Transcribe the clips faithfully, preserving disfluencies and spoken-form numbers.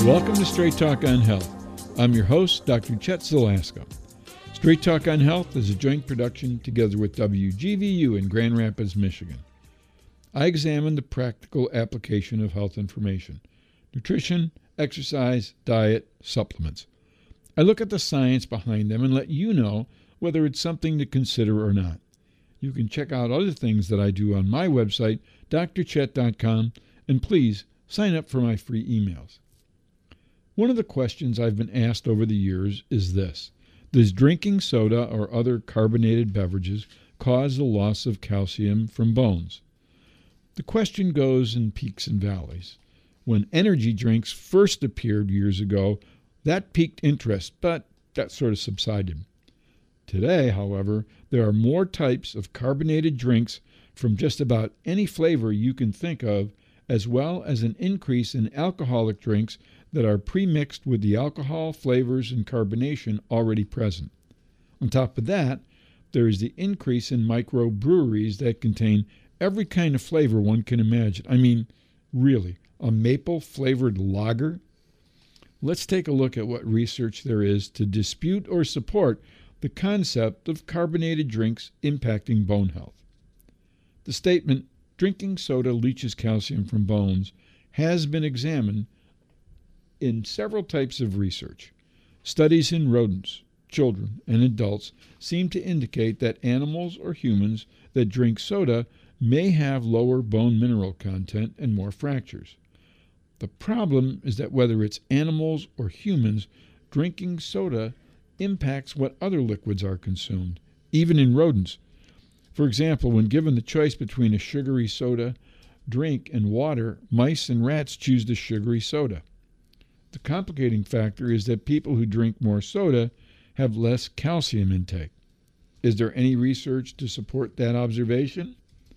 Welcome to Straight Talk on Health. I'm your host, Doctor Chet Zalaska. Straight Talk on Health is a joint production together with W G V U in Grand Rapids, Michigan. I examine the practical application of health information, nutrition, exercise, diet, supplements. I look at the science behind them and let you know whether it's something to consider or not. You can check out other things that I do on my website, D R chet dot com, and please sign up for my free emails. One of the questions I've been asked over the years is this: does drinking soda or other carbonated beverages cause the loss of calcium from bones? The question goes in peaks and valleys. When energy drinks first appeared years ago, that piqued interest, but that sort of subsided. Today, however, there are more types of carbonated drinks from just about any flavor you can think of, as well as an increase in alcoholic drinks that are pre-mixed with the alcohol, flavors, and carbonation already present. On top of that, there is the increase in microbreweries that contain every kind of flavor one can imagine. I mean, really, a maple-flavored lager? Let's take a look at what research there is to dispute or support the concept of carbonated drinks impacting bone health. The statement, "Drinking soda leaches calcium from bones," has been examined in several types of research. Studies in rodents, children, and adults seem to indicate that animals or humans that drink soda may have lower bone mineral content and more fractures. The problem is that whether it's animals or humans, drinking soda impacts what other liquids are consumed, even in rodents. For example, when given the choice between a sugary soda drink and water, mice and rats choose the sugary soda. The complicating factor is that people who drink more soda have less calcium intake. Is there any research to support that observation?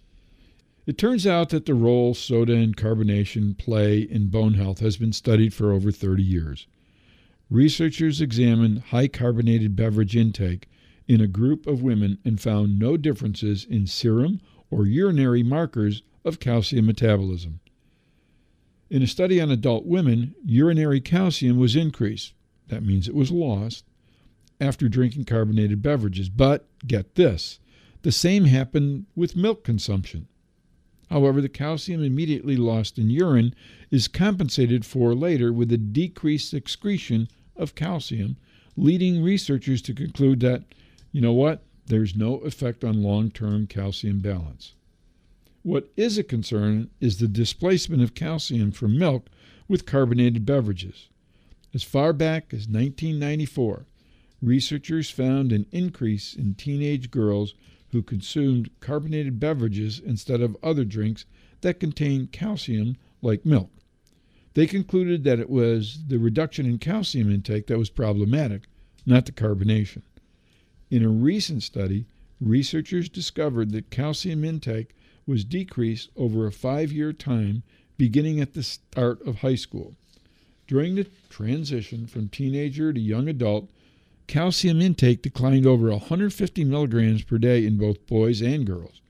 It turns out that the role soda and carbonation play in bone health has been studied for over thirty years. Researchers examined high carbonated beverage intake in a group of women and found no differences in serum or urinary markers of calcium metabolism. In a study on adult women, urinary calcium was increased, that means it was lost, after drinking carbonated beverages. But, get this, the same happened with milk consumption. However, the calcium immediately lost in urine is compensated for later with a decreased excretion of calcium, leading researchers to conclude that, you know what, there's no effect on long-term calcium balance. What is a concern is the displacement of calcium from milk with carbonated beverages. As far back as nineteen ninety-four, researchers found an increase in teenage girls who consumed carbonated beverages instead of other drinks that contained calcium like milk. They concluded that it was the reduction in calcium intake that was problematic, not the carbonation. In a recent study, researchers discovered that calcium intake was decreased over a five-year time beginning at the start of high school. During the transition from teenager to young adult, calcium intake declined over one hundred fifty milligrams per day in both boys and girls.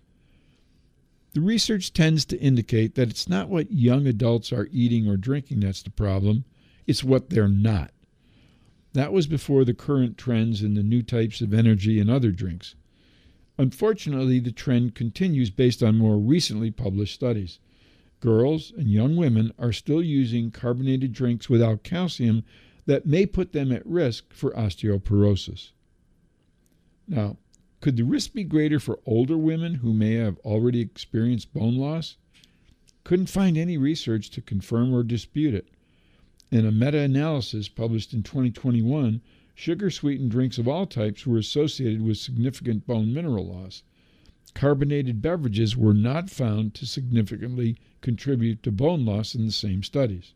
The research tends to indicate that it's not what young adults are eating or drinking that's the problem, it's what they're not. That was before the current trends in the new types of energy and other drinks. Unfortunately, the trend continues based on more recently published studies. Girls and young women are still using carbonated drinks without calcium that may put them at risk for osteoporosis. Now, could the risk be greater for older women who may have already experienced bone loss? Couldn't find any research to confirm or dispute it. In a meta-analysis published in twenty twenty-one, sugar-sweetened drinks of all types were associated with significant bone mineral loss. Carbonated beverages were not found to significantly contribute to bone loss in the same studies.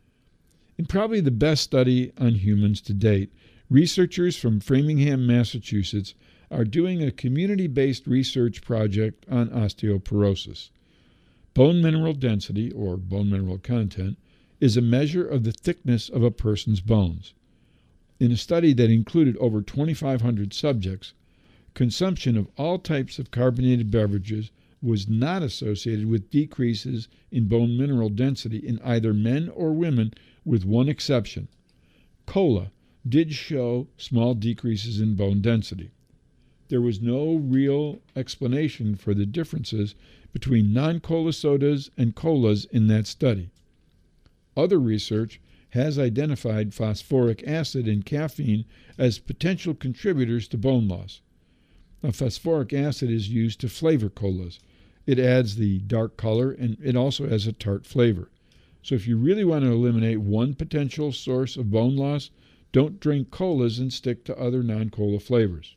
In probably the best study on humans to date, researchers from Framingham, Massachusetts, are doing a community-based research project on osteoporosis. Bone mineral density, or bone mineral content, is a measure of the thickness of a person's bones. In a study that included over twenty-five hundred subjects, consumption of all types of carbonated beverages was not associated with decreases in bone mineral density in either men or women, with one exception. Cola did show small decreases in bone density. There was no real explanation for the differences between non-cola sodas and colas in that study. Other research has identified phosphoric acid and caffeine as potential contributors to bone loss. Now, phosphoric acid is used to flavor colas. It adds the dark color, and it also has a tart flavor. So if you really want to eliminate one potential source of bone loss, don't drink colas and stick to other non-cola flavors.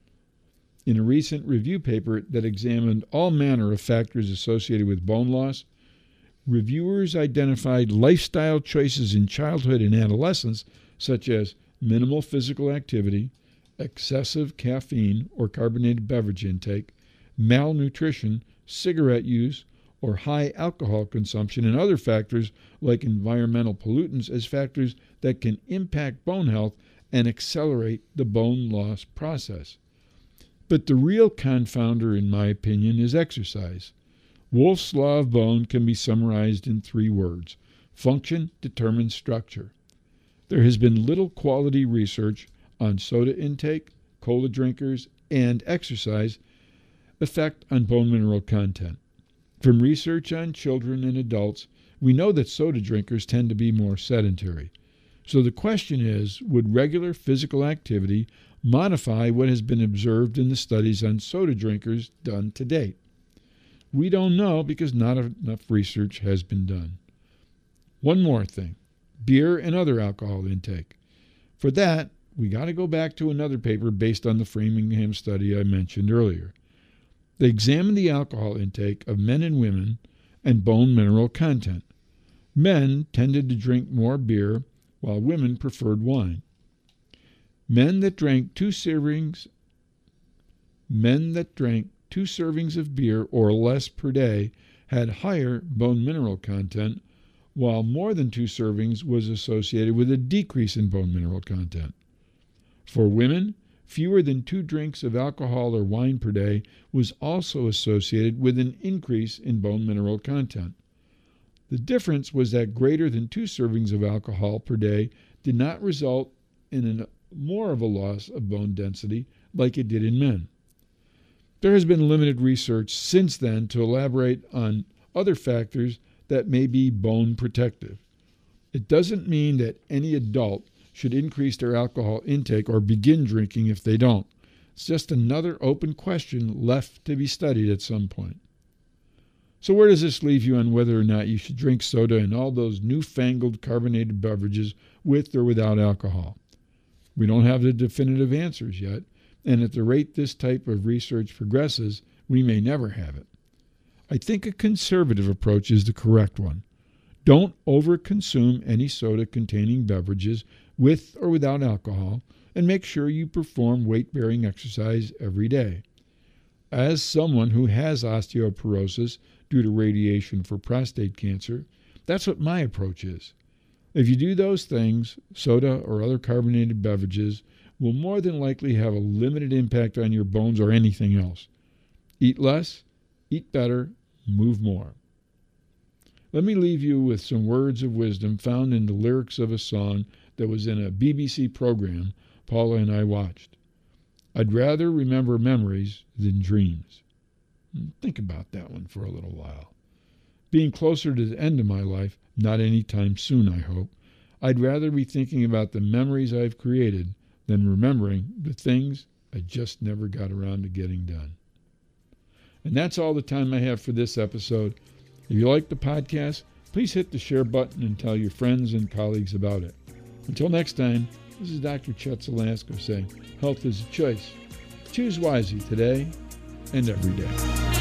In a recent review paper that examined all manner of factors associated with bone loss, reviewers identified lifestyle choices in childhood and adolescence, such as minimal physical activity, excessive caffeine or carbonated beverage intake, malnutrition, cigarette use, or high alcohol consumption, and other factors like environmental pollutants as factors that can impact bone health and accelerate the bone loss process. But the real confounder, in my opinion, is exercise. Wolff's Law of Bone can be summarized in three words: function determines structure. There has been little quality research on soda intake, cola drinkers, and exercise effect on bone mineral content. From research on children and adults, we know that soda drinkers tend to be more sedentary. So the question is, would regular physical activity modify what has been observed in the studies on soda drinkers done to date? We don't know because not enough research has been done. One more thing, beer and other alcohol intake. For that, we got to go back to another paper based on the Framingham study I mentioned earlier. They examined the alcohol intake of men and women and bone mineral content. Men tended to drink more beer, while women preferred wine. Men that drank two servings, men that drank two servings of beer or less per day had higher bone mineral content, while more than two servings was associated with a decrease in bone mineral content. For women, fewer than two drinks of alcohol or wine per day was also associated with an increase in bone mineral content. The difference was that greater than two servings of alcohol per day did not result in an, more of a loss of bone density like it did in men. There has been limited research since then to elaborate on other factors that may be bone protective. It doesn't mean that any adult should increase their alcohol intake or begin drinking if they don't. It's just another open question left to be studied at some point. So where does this leave you on whether or not you should drink soda and all those newfangled carbonated beverages with or without alcohol? We don't have the definitive answers yet, and at the rate this type of research progresses, we may never have it. I think a conservative approach is the correct one. Don't overconsume any soda-containing beverages with or without alcohol, and make sure you perform weight-bearing exercise every day. As someone who has osteoporosis due to radiation for prostate cancer, that's what my approach is. If you do those things, soda or other carbonated beverages will more than likely have a limited impact on your bones or anything else. Eat less, eat better, move more. Let me leave you with some words of wisdom found in the lyrics of a song that was in a B B C program Paula and I watched. I'd rather remember memories than dreams. Think about that one for a little while. Being closer to the end of my life, not any time soon, I hope, I'd rather be thinking about the memories I've created than remembering the things I just never got around to getting done. And that's all the time I have for this episode. If you like the podcast, please hit the share button and tell your friends and colleagues about it. Until next time, this is Doctor Chet Zalasko saying, health is a choice. Choose wisely today and every day.